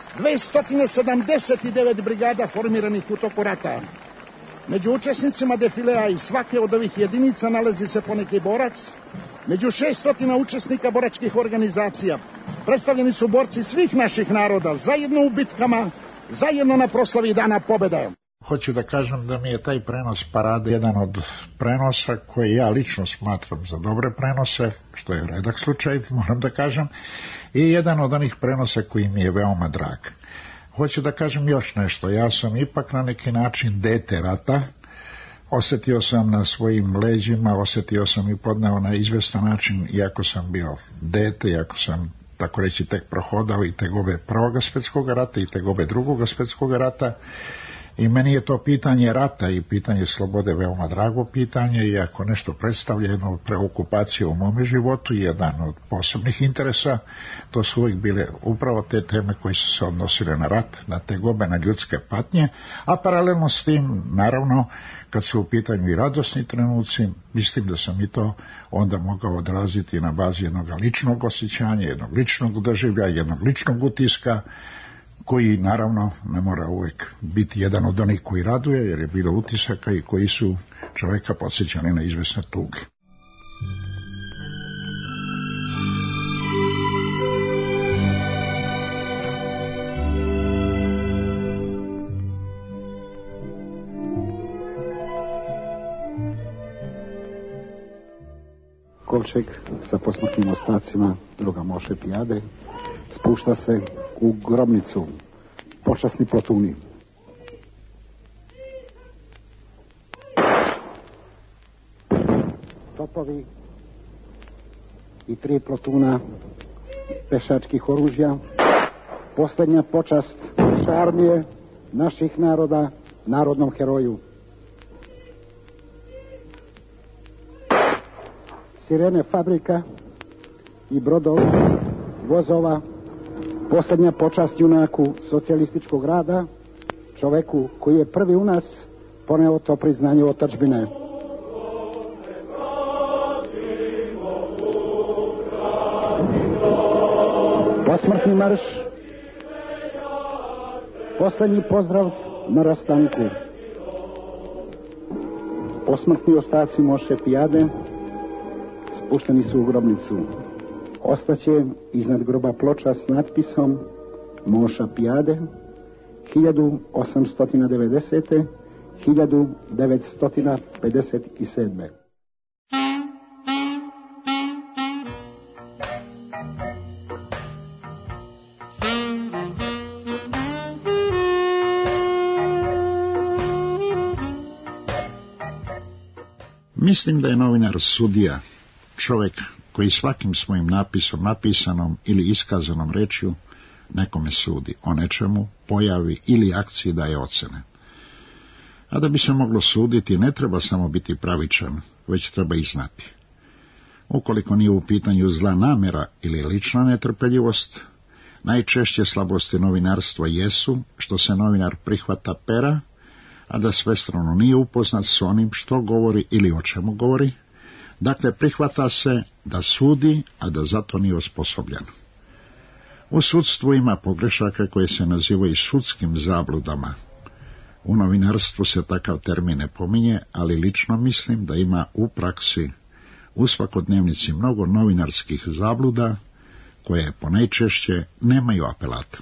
279 brigada formiranih u toku rata. Među učesnicima defilea iz svake od ovih jedinica nalazi se poneki borac. Među 600 učesnika boračkih organizacija predstavljeni su borci svih naših naroda, zajedno u bitkama, zajedno na proslavi Dana pobjede. hoću da kažem da mi je taj prenos parade jedan od prenosa koji ja lično smatram za dobre prenose, što je redak slučaj, moram da kažem, i jedan od onih prenosa koji mi je veoma drag. Hoću da kažem još nešto, ja sam ipak na neki način dete rata, osetio sam na svojim leđima, osetio sam i podneo na izvestan način, iako sam bio dete, iako sam, tako reći, tek prohodao i tegobe Prvog svjetskog rata i tegobe Drugog svjetskog rata, i meni je to pitanje rata i pitanje slobode veoma drago pitanje, i ako nešto predstavlja jednu preokupaciju u mome životu i jedan od posebnih interesa, to su uvijek bile upravo te teme koje su se odnosile na rat, na tegobe, na ljudske patnje, a paralelno s tim, naravno, kad su u pitanju i radosni trenuci, mislim da sam i to onda mogao odraziti na bazi jednog ličnog osjećanja, jednog ličnog doživlja, jednog ličnog utiska, koji naravno ne mora uvijek biti jedan od onih koji raduje, jer je bilo utisaka i koji su čovjeka podsjećali na izvesne tuge. Kovčeg sa posmrtnim ostacima druga Moše Pijade spušta se u grobnicu. Počasni plotuni. Topovi i 3 plotuna pešačkih oružja. Posljednja počast naše armije, naših naroda, narodnom heroju. Sirene fabrika i brodova, vozova. Posljednja počast junaku socijalističkog rada, čoveku koji je prvi u nas poneo to priznanje otadžbine. Posmrtni marš, posljednji pozdrav na rastanku. Posmrtni ostaci Moše Pijade spušteni su u grobnicu. Ostaće iznad groba ploča s natpisom Moša Pijade 1890. 1957. Mislim da je novinar sudija, čovjek koji svakim svojim napisom, napisanom ili iskazanom rečju nekome sudi o nečemu, pojavi ili akciji daje ocene. A da bi se moglo suditi, ne treba samo biti pravičan, već treba i znati. Ukoliko nije u pitanju zla namjera ili lična netrpeljivost, najčešće slabosti novinarstva jesu što se novinar prihvata pera, a da svestrano nije upoznat s onim što govori ili o čemu govori. Dakle, prihvata se da sudi, a da zato nije osposobljen. U sudstvu ima pogrešaka koje se nazivaju sudskim zabludama. U novinarstvu se takav termin ne pominje, ali lično mislim da ima u praksi, u svakodnevnici, mnogo novinarskih zabluda koje ponajčešće nemaju apelata.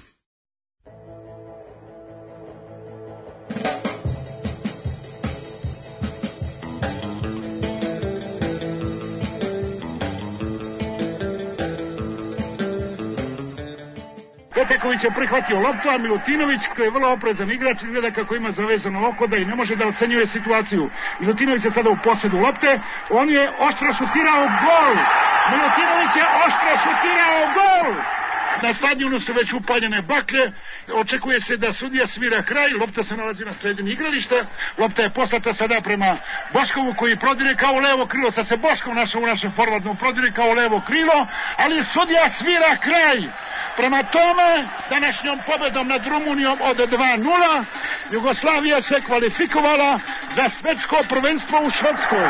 Peteković je prihvatio loptu, a Milutinović, koji je vrlo oprezan igrač, izgleda kako ima zavezano oko da i ne može da ocenjuje situaciju. Milutinović je sada u posjedu lopte, on je oštro šutirao gol! Milutinović je oštro šutirao gol! Na stadionu su već upaljene baklje, očekuje se da sudija svira kraj, lopta se nalazi na sredini igrališta, lopta je poslata sada prema Boškovu koji prodire kao levo krilo, sad se Boškov našao u našem forwardnom, prodire kao levo krilo, ali sudija svira kraj. Prema tome, današnjom pobedom nad Rumunijom od 2-0, Jugoslavija se kvalifikovala za svjetsko prvenstvo u Švedskoj.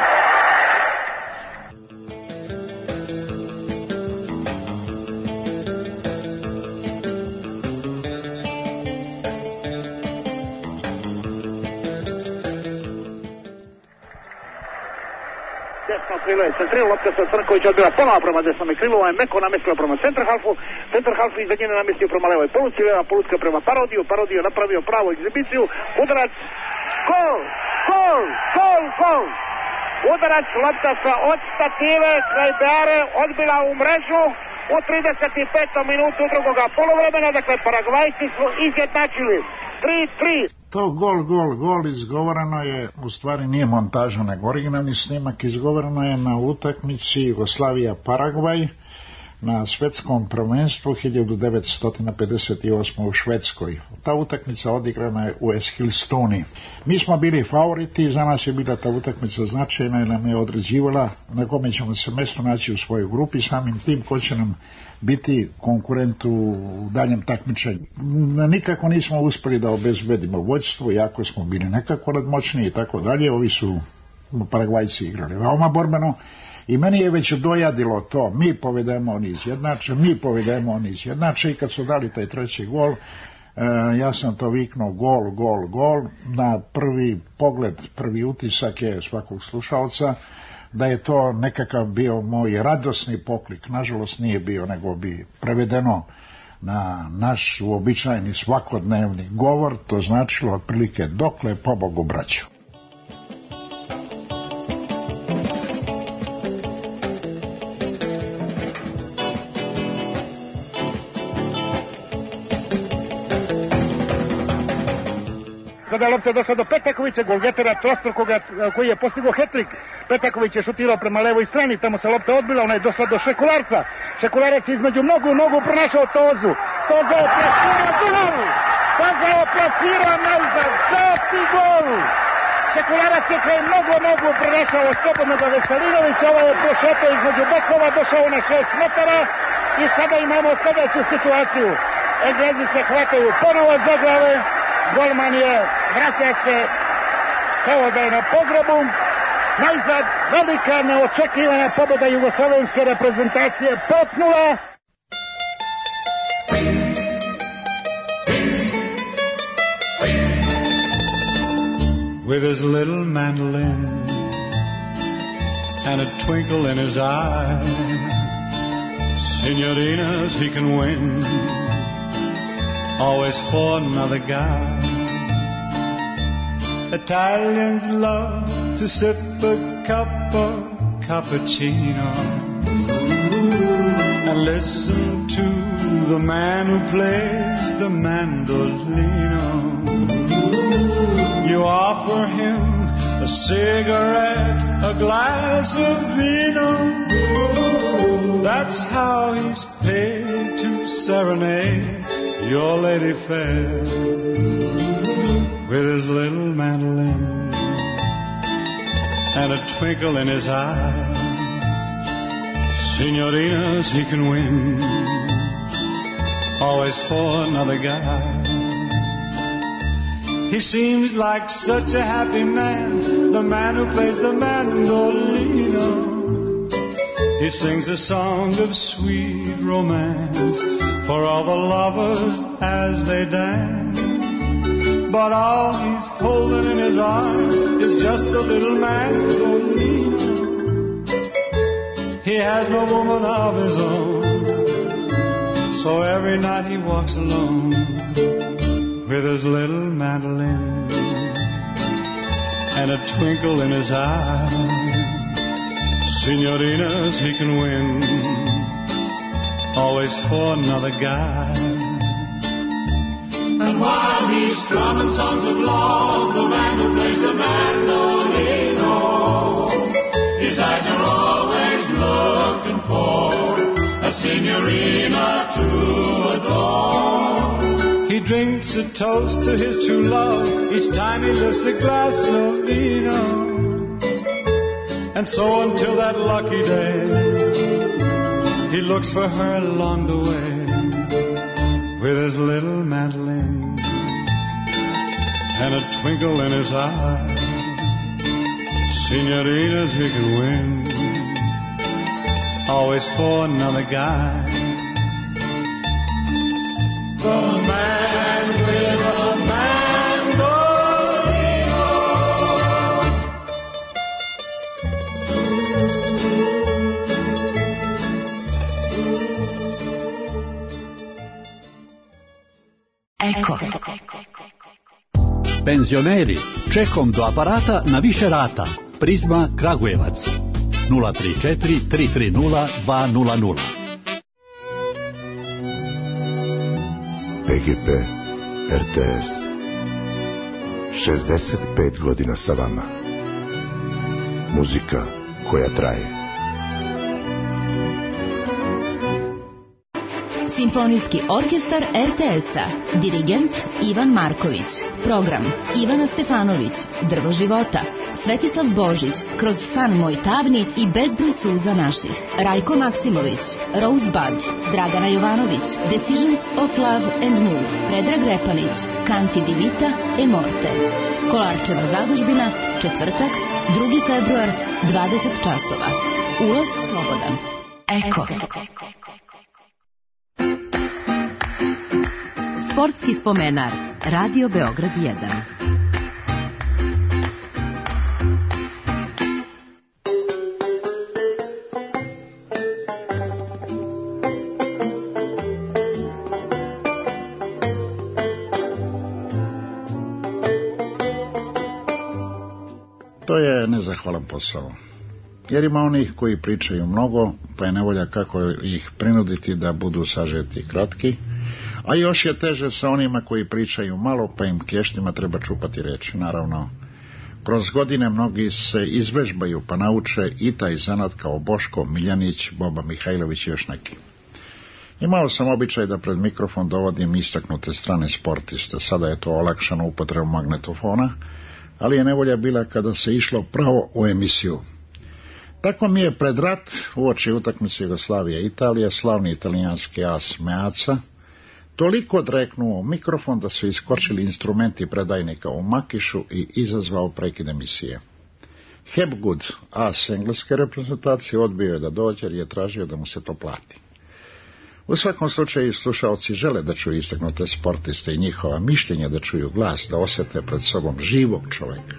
Desno krilo je centrirao, lopta se Crnković odbila ponovo prema desnome krilu, on je meko namestio prema centarhalfu, centarhalf iza njene namestio prema levoj poluci, leva polutka prema Parodiju, Parodiju napravio pravu egzibiciju, udarac Gol! Udarac, lopta sa od stative, kraj Beare, odbila u mrežu u 35. minutu drugoga poluvremena, dakle Paragvajci su izjednačili 3-3. To gol izgovoreno je, u stvari nije montaža, nego originalni snimak, izgovoreno je na utakmici Jugoslavija-Paragvaj na svetskom prvenstvu 1958. u Švedskoj. Ta utakmica odigrana je u Eskilstuni. Mi smo bili favoriti, za nas je bila ta utakmica značajna i nam je određivala na kome ćemo se mjesto naći u svojoj grupi, samim tim ko će nam biti konkurent u daljem takmičenju. Nikako nismo uspjeli da obezbedimo vođstvo, jako smo bili nekako nadmoćni i tako dalje. Ovi su Paragvajci igrali veoma borbeno i meni je već dojadilo to, mi povedemo, oni izjednače i kad su dali taj treći gol, ja sam to viknuo gol. Na prvi pogled, prvi utisak je svakog slušalca da je to nekakav bio moj radosni poklik. Nažalost nije bio, nego bi prevedeno na naš uobičajeni svakodnevni govor, to značilo otprilike dokle pobogu braću. Sada je lopta došla do Petakovića, golgetera trostrukoga koji je postigao hat-trick. Petaković je šutirao prema levoj strani, tamo se lopta odbila, ona je došla do Šekularca. Šekularac je između nogu pronašao Tozu. Toza oplasirao najzad, zati gol! Šekularac je kraj nogu pronašao slobodnoga Veselinovića, ovaj je prošetao između bekova, došao na 6 metara i sada imamo sljedeću situaciju. Englezi se hvataju ponovo za glave. Golman je, vraća se kao da je na pogrebu. Najzad velika neočekivana pobjeda jugoslovenske reprezentacije 5-0. With his little mandolin and a twinkle in his eye, Signorinas he can win, always for another guy. Italians love to sip a cup of cappuccino and listen to the man who plays the mandolino. You offer him a cigarette, a glass of vino. That's how he's paid to serenade your lady fair with his little mandolin and a twinkle in his eye. Signorinas he can win, always for another guy. He seems like such a happy man, the man who plays the mandolino. He sings a song of sweet romance for all the lovers as they dance. But all he's holding in his arms is just a little mandolino. He has no woman of his own, so every night he walks alone with his little mandolin and a twinkle in his eye. Signorinas he can win, always for another guy. And while he's strumming songs of love, the man who plays the mandolino, his eyes are always looking for a signorina to adore. He drinks a toast to his true love each time he lifts a glass of vino. And so until that lucky day, he looks for her along the way with his little mandolin and a twinkle in his eye. Signorinas he can win, always for another guy. The man with a mandolino. Eko. Penzioneri, čekom do aparata na više rata. Prizma Kragujevac 034 330 200. PGP RTS 65 godina sa vama. Muzika koja traje. Simfonijski orkestar RTS-a. Dirigent Ivan Marković. Program Ivana Stefanović. Drvo života. Svetislav Božić. Kroz san moj tavni i bezbroj suza naših. Rajko Maksimović. Rosebud. Dragana Jovanović. Decisions of Love and Move. Predrag Repanić. Kanti Divita. Emorte. Kolarčeva zadužbina. Četvrtak, 2. februar, 20 časova. Ulaz slobodan. Eko. Sportski spomenar. Radio Beograd 1. To je nezahvalan posao. Jer ima onih koji pričaju mnogo, pa je nevolja kako ih prinuditi da budu sažeti i kratki. A još je teže sa onima koji pričaju malo, pa im klještima treba čupati reči. Naravno, kroz godine mnogi se izvežbaju pa nauče i taj zanat kao Boško Miljanić, Boba Mihajlović i još neki. Imao sam običaj da pred mikrofon dovodim istaknute strane sportiste. Sada je to olakšano upotrebom magnetofona, ali je nevolja bila kada se išlo pravo u emisiju. Tako mi je pred rat, uoči utakmice Jugoslavije i Italije, slavni italijanski as Meazza toliko dreknuo mikrofon da su iskočili instrumenti predajnika u makišu i izazvao prekid emisije. Hapgood, as engleske reprezentacije, odbio je da dođe jer je tražio da mu se to plati. U svakom slučaju slušaoci žele da čuju istaknute sportiste i njihova mišljenja, da čuju glas, da osjete pred sobom živog čoveka.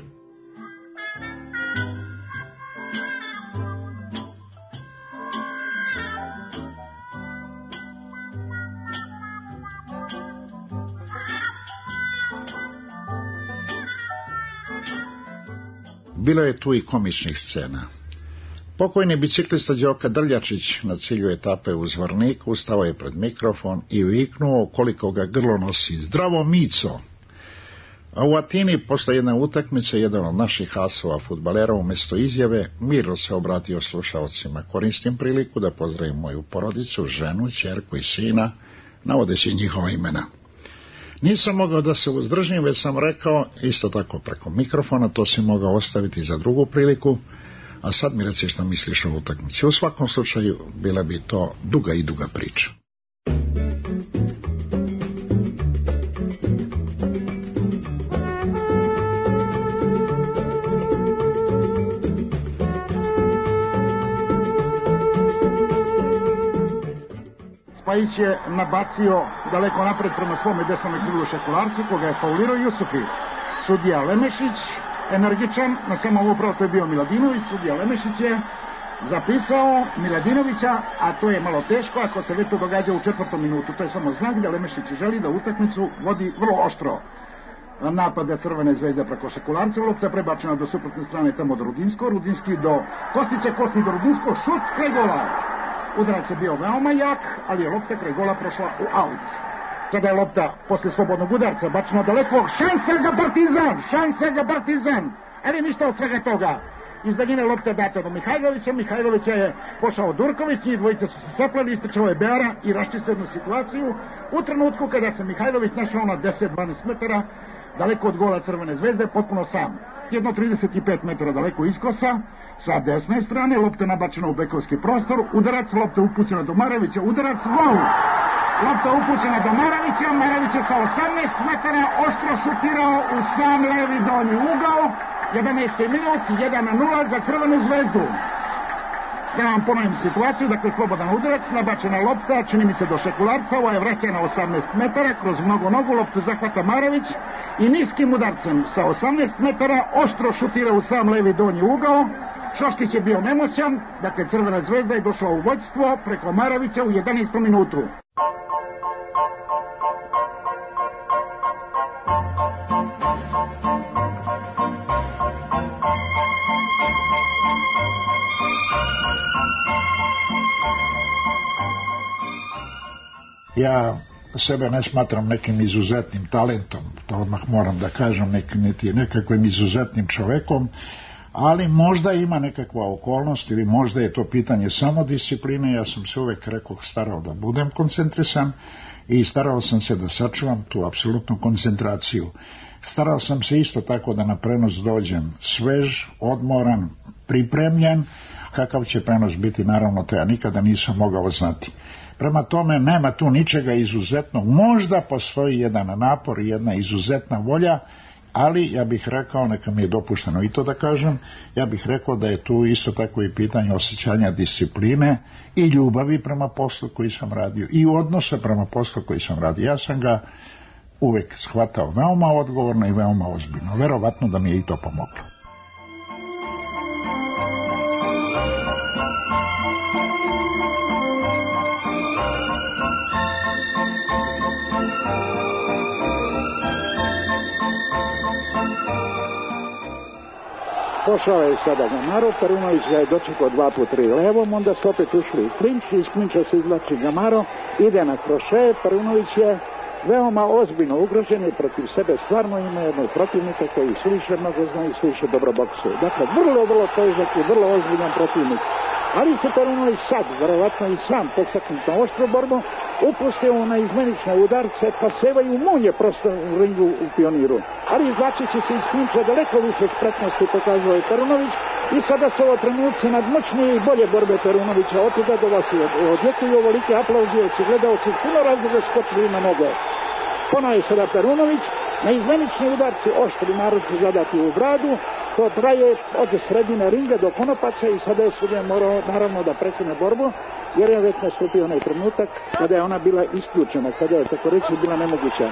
Bilo je tu i komičnih scena. Pokojni biciklista Đoka Drljačić na cilju etape u Zvorniku stao je pred mikrofon i viknuo koliko ga grlo nosi: "Zdravo, Mico!" A u Atini, posle jedne utakmice, jedan od naših asova fudbalera umjesto izjave mirno se obratio slušaocima: "Koristim priliku da pozdravim moju porodicu, ženu, ćerku i sina", navodeći njihova imena. Nisam mogao da se uzdržim, već sam rekao, isto tako preko mikrofona: "To si mogao ostaviti za drugu priliku, a sad mi reci šta misliš o utakmici." U svakom slučaju, bila bi to duga i duga priča. Spajić je nabacio daleko napred prema svome desnome krilu Šekularcu, koga je faulirao Jusufi. Sudija Lemešić, energičan, na samom upravo to je bio Miladinović. Sudija Lemešić je zapisao Miladinovića, a to je malo teško ako se već to događa u 4. minutu. To je samo znak da Lemešić želi da utakmicu vodi vrlo oštro. Napade Crvene zvezde preko Šekularca, lopta je prebačena do suprotne strane tamo do Rudinsko, Rudinski do Kostića, Kostić do Rudinsko, šut kraj gola. Udarac je bio veoma jak, ali je lopta kraj gola prošla u aut. Sada je lopta posle slobodnog udarca bačena daleko. Šansa za Partizan! Šansa za Partizan! Ali ništa od svega toga. Iz daljine lopta data do Mihajlovića. Mihajlovića je pošao Durković, njih dvojica su se saplali, istrčao je Beara i raščistio jednu situaciju. U trenutku kada se Mihajlović našao na 10-12 metara daleko od gola Crvene zvezde, potpuno sam. Jedno 35 metara daleko iskosa, sa desne strane, lopta nabačena u bekovski prostor, udarac, lopta upućena do Maravića, udarac, gol! Lopta upućena do Maravića, Maravić je sa 18 metara oštro šutirao u sam levi donji ugao, 11. minut, 1-0 za Crvenu zvezdu. Da vam ponovim situaciju, dakle slobodan udarac, nabačena lopta, čini mi se do Šekularca, ovo je vraćena 18 metara, kroz mnogo nogu, loptu zahvata Maravić i niskim udarcem sa 18 metara oštro šutira u sam levi donji ugao. Šoškić je bio nemoćan, dakle Crvena zvezda je došla u vođstvo preko Maravića u 11. minutu. Ja sebe ne smatram nekim izuzetnim talentom, to odmah moram da kažem, niti nekakvim izuzetnim čovekom, ali možda ima nekakva okolnost ili možda je to pitanje samodiscipline. Ja sam se uvek starao da budem koncentrisan i starao sam se da sačuvam tu apsolutnu koncentraciju. Starao sam se isto tako da na prenos dođem svež, odmoran, pripremljen. Kakav će prenos biti, naravno, to ja nikada nisam mogao znati. Prema tome, nema tu ničega izuzetnog. Možda postoji jedan napor i jedna izuzetna volja, ali ja bih rekao, neka mi je dopušteno i to da kažem, ja bih rekao da je tu isto tako i pitanje osjećanja discipline i ljubavi prema poslu koji sam radio i odnosa prema poslu koji sam radio. Ja sam ga uvek shvatao veoma odgovorno i veoma ozbiljno. Verovatno da mi je i to pomoglo. Pošao je sada Gamaro, Perunović ga je dočekao 2x3 levom, onda su opet ušli u klinč, iz klinča se izvlači Gamaro, ide na kroše, Perunović je veoma ozbiljno ugrožen i protiv sebe stvarno ima jednog protivnika koji suviše mnogo zna i suviše dobro boksuje. Dakle, vrlo težak i vrlo ozbiljan protivnik. Ali se Perunović sad, verovatno i sam podstaknut na oštru borbu, upustio na izmenične udarce, pa sevaju munje prosto u ringu u Pioniru. Ali izvlačeći se iz klinča daleko više spretnosti pokazao je Perunović i sada su ovo trenuci nadmoćnije i bolje borbe Perunovića. Otuda do vas odjekuju ovolike aplauzije, su gledalci puno razloga skočili na noge. Ponovo je sada Perunović, na izmenični udarci oštri naruču zadati u bradu, to traje od sredine ringa do konopaca i sada je sudija morao naravno da prekine borbu, jer je već nastupio onaj trenutak kada je ona bila isključena, kada je tako reći bila nemoguća.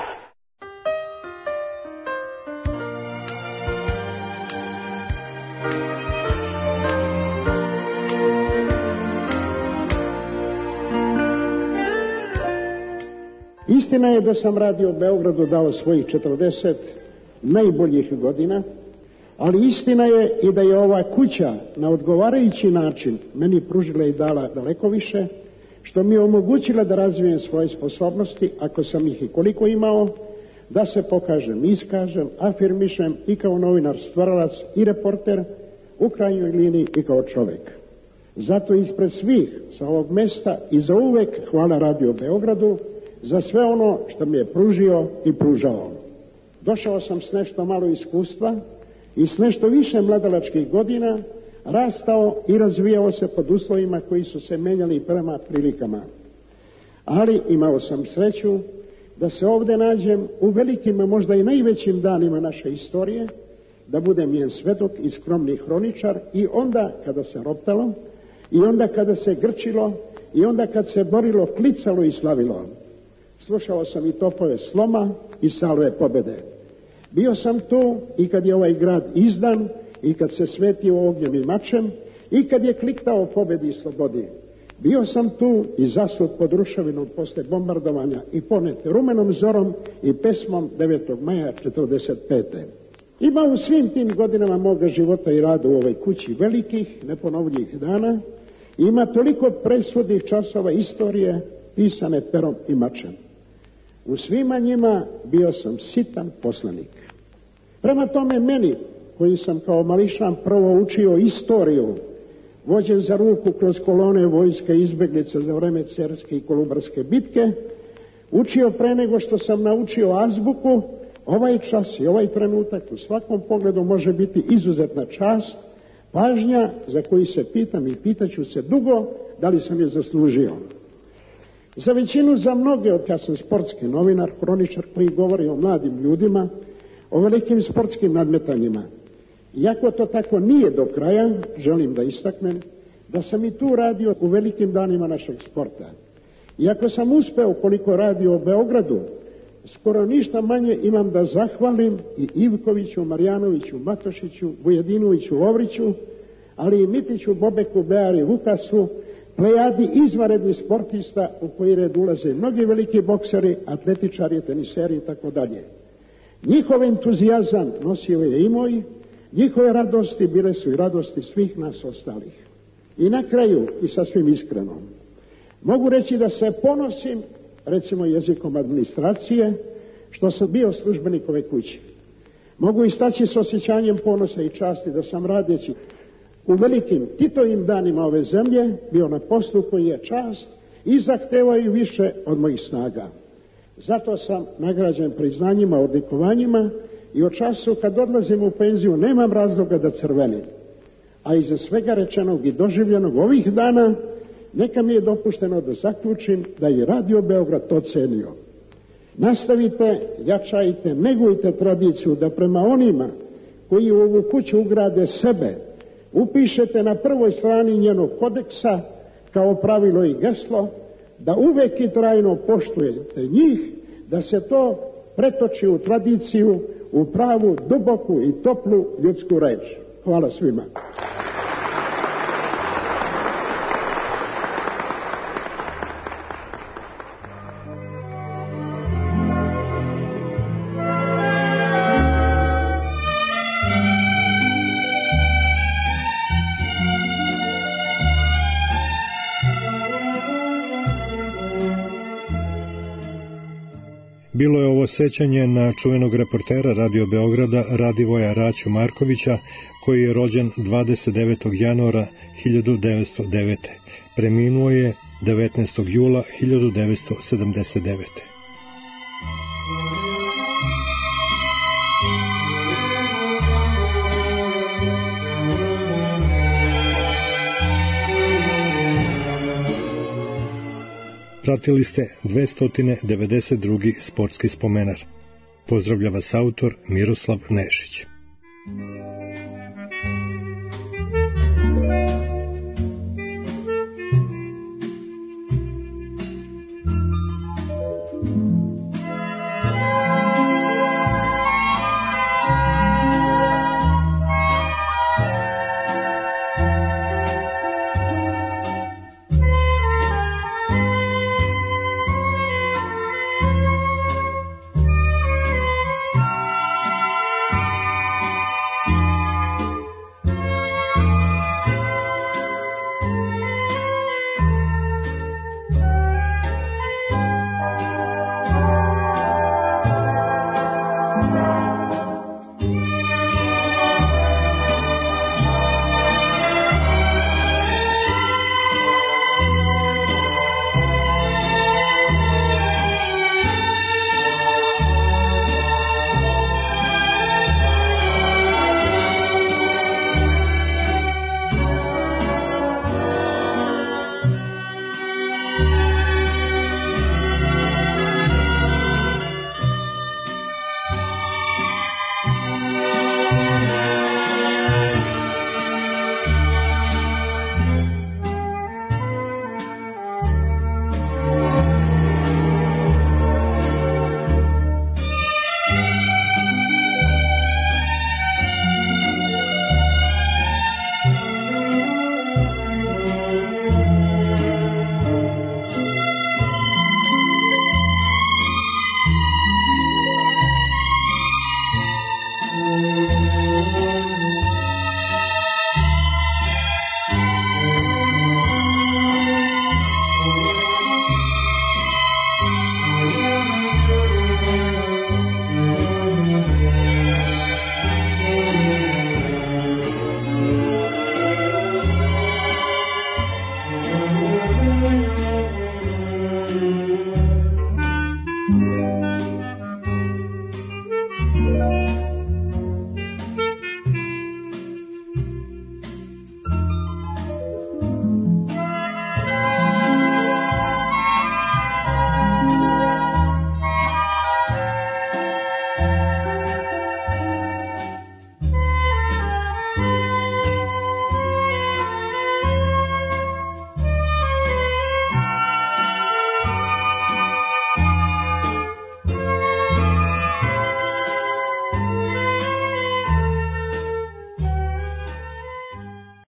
Istina je da sam Radio Beogradu dao svojih 40 najboljih godina, ali istina je i da je ova kuća na odgovarajući način meni pružila i dala daleko više, što mi je omogućila da razvijem svoje sposobnosti, ako sam ih i koliko imao, da se pokažem, iskažem, afirmišem i kao novinar, stvaralac i reporter, u krajnjoj liniji i kao čovjek. Zato ispred svih sa ovog mesta i za uvek hvala Radio Beogradu za sve ono što mi je pružio i pružao. Došao sam s nešto malo iskustva i s nešto više mladalačkih godina, rastao i razvijao se pod uslovima koji su se menjali prema prilikama. Ali imao sam sreću da se ovdje nađem u velikim, možda i najvećim danima naše istorije, da budem njen svedok i skromni hroničar i onda kada se roptalo, i onda kada se grčilo, i onda kad se borilo, klicalo i slavilo. Slušao sam i topove sloma i salve pobjede. Bio sam tu i kad je ovaj grad izdan, i kad se svetio ognjem i mačem, i kad je kliktao pobjedi i slobodi. Bio sam tu i zasut pod ruševinom posle bombardovanja i ponet rumenom zorom i pesmom 9. maja 1945. Ima u svim tim godinama moga života i rada u ovoj kući velikih, neponovljivih dana, ima toliko presudnih časova istorije pisane perom i mačem. U svima njima bio sam sitan poslanik. Prema tome meni, koji sam kao mališan prvo učio istoriju, vođen za ruku kroz kolone vojske izbjeglica za vreme Cerske i Kolubarske bitke, učio pre nego što sam naučio azbuku, ovaj čas i ovaj trenutak u svakom pogledu može biti izuzetna čast, pažnja za koju se pitam i pitaću se dugo da li sam je zaslužio. Za većinu, za mnoge, od kad sam sportski novinar, hroničar koji govori o mladim ljudima, o velikim sportskim nadmetanjima. Iako to tako nije do kraja, želim da istaknem da sam i tu radio u velikim danima našeg sporta. Iako sam uspeo koliko radio o Beogradu, skoro ništa manje imam da zahvalim i Ivkoviću, Marjanoviću, Matošiću, Vujedinoviću, Lovriću, ali i Mitiću, Bobeku, Beari, Vukasu, plejadi izvanrednih sportista u koji red ulaze mnogi veliki bokseri, atletičari, teniseri i tako dalje. Njihov entuzijazam nosio je i moj, njihove radosti bile su i radosti svih nas ostalih. I na kraju, i sasvim iskreno, mogu reći da se ponosim recimo jezikom administracije, što sam bio službenik ove kuće. Mogu istaći s osjećanjem ponosa i časti da sam radeći u velikim Titovim danima ove zemlje bio na poslu koji je čast i zahtevaju više od mojih snaga. Zato sam nagrađen priznanjima, odlikovanjima i o času kad odlazim u penziju nemam razloga da crvenim. A iza svega rečenog i doživljenog ovih dana neka mi je dopušteno da zaključim da je Radio Beograd to cenio. Nastavite, jačajte, negujte tradiciju da prema onima koji u ovu kuću ugrade sebe upišete na prvoj strani njenog kodeksa kao pravilo i geslo, da uvek i trajno poštujete njih, da se to pretoči u tradiciju, u pravu, duboku i toplu ljudsku reč. Hvala svima. Bilo je ovo sećanje na čuvenog reportera Radio Beograda Radivoja Raću Markovića, koji je rođen 29. januara 1909. Preminuo je 19. jula 1979. Pratili ste 292. sportski spomenar. Pozdravlja vas autor Miroslav Nešić.